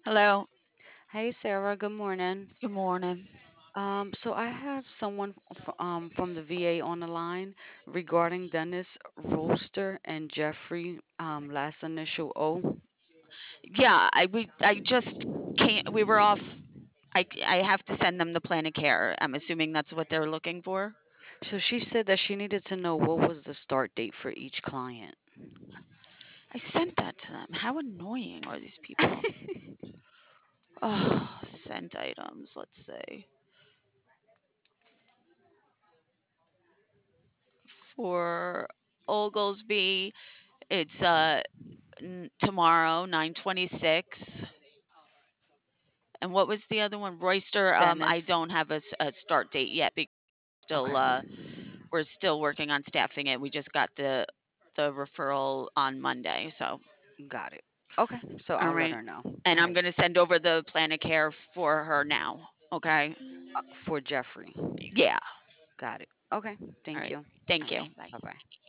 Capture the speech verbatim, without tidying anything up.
Hello. Hey Sarah, good morning. Good morning. Um, so I have someone f- um, from the V A on the line regarding Dennis Roster and Jeffrey um, last initial O. Yeah, I we I just can't. We were off. I I have to send them the plan of care. I'm assuming that's what they're looking for. So she said that she needed to know what was the start date for each client. I sent that to them. How annoying are these people? Oh, sent items. Let's see. For Oglesby, it's uh n- tomorrow, nine twenty-six. And what was the other one? Royster. Um, I Dennis. don't have a, s- a start date yet because still Okay, uh we're still working on staffing it. We just got the the referral on Monday. So, got it. Okay, so all I'll let right. her know. And All I'm right, going to send over the plan of care for her now. Okay? uh, for Jeffrey. Yeah. Got it. Okay, All thank right. you. Thank All you. right, Bye. bye bye.